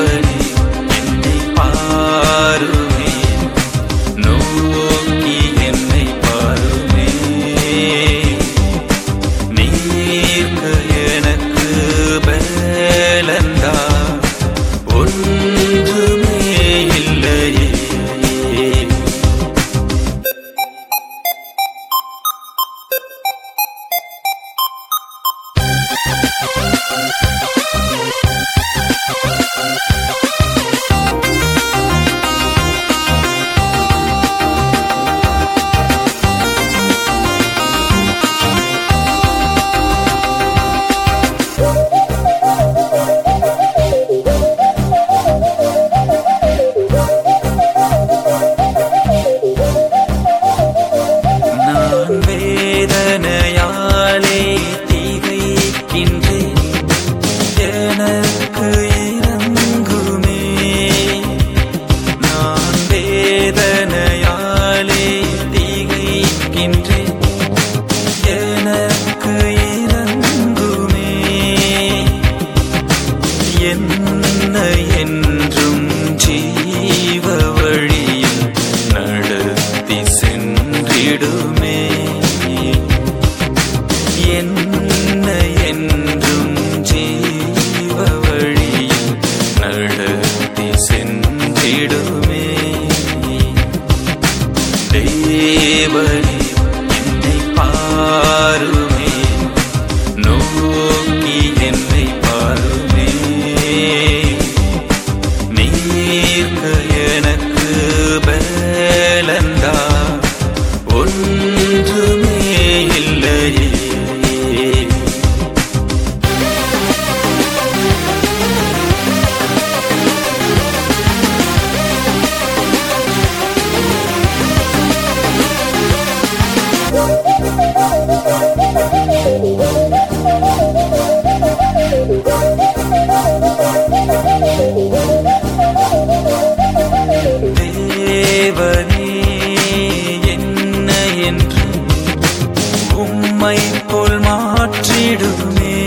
தேவனே என்னை பாருமே, நோக்கி என்னை பாருமே. நீர்க்கு எனக்கு பலந்தா ஒன்றுமே இல்லையே. நான் வேதனையாலே திகைக்கின்றேன், எனக்கு இரங்குமே. நான் வேதனையாலே திகைக்கின்றேன், எனக்கு இரங்குமே. என்னை என்றும் ஜீவ வழியில் நடத்தி சென்றிடுமே. என்னை என்றும் ஜீவ வழியில் நடத்தி சென்றிடுமே. தேவனே என்னை பாருமே, நோக்கி என்னை பாருமே. நீர்க்கு எனக்கு பலந்தா ஒன்றுமே இல்லையே. தேவனே என்ன என்று உம்மை போல் மாற்றிடுமே.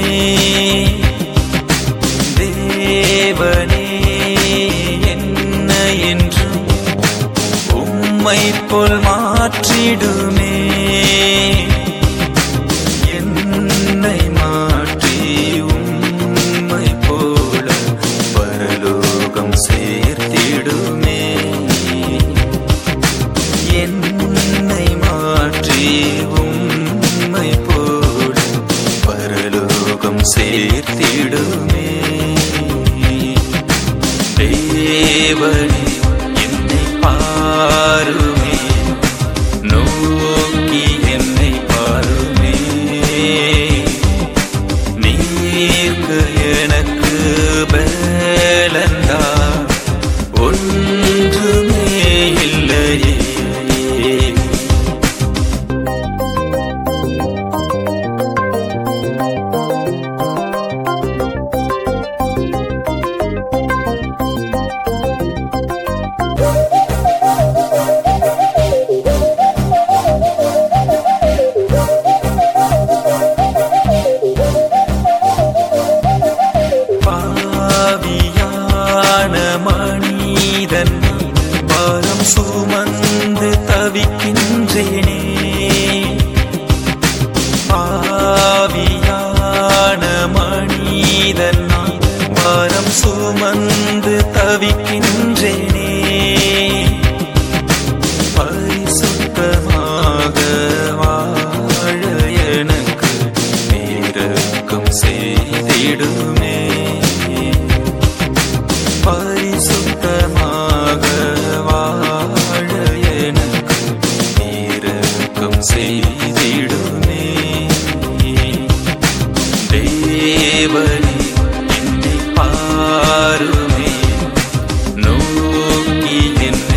தேவனே என்ன என்று உம்மை போல் மாற்றிடுமே. என்னை மாற்றி உம்மை போல பரலோகம் சேர்த்திடுமே. என்னை மாற்றி உம்மை போல பரலோகம் சேர்த்திடுமே. தேவனே என்னை பாருமே, நோக்கி என்னை பாருமே. நீர்க்கு எனக்கு பலந்தா ஒன்றுமே இல்லையே. பாவியான மனிதன் பாரம் சுமந்து தவிக்கின்றேனே. பாவியான மனிதன் பாரம் சுமந்து தவிக்கின்றேனே. பரிசுத்தமாக வாழ எனக்கு இரக்கம் செய்திடுமே. பரிசுத்தமாக வாழ எனக்கு இரக்கம் செய்திடுமே. தேவனே என்னை பாருமே, நோக்கி என்னை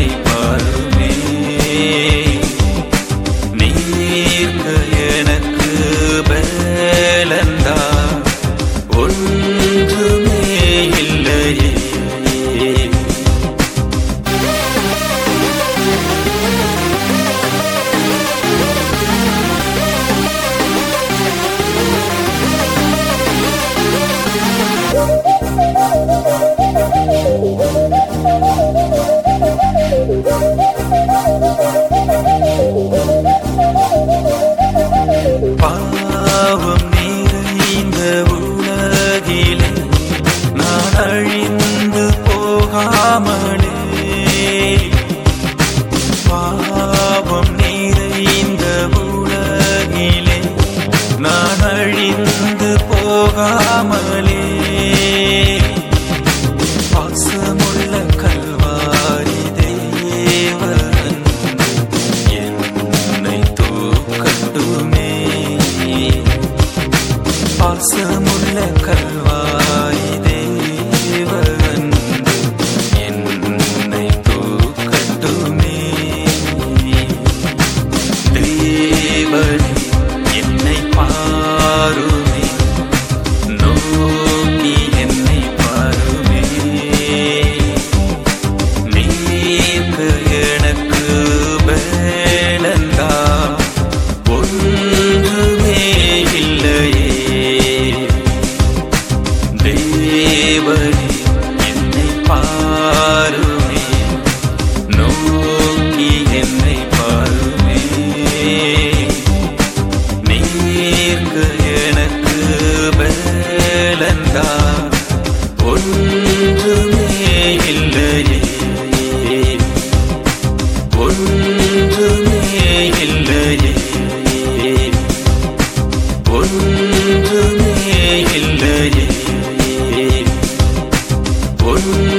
உன்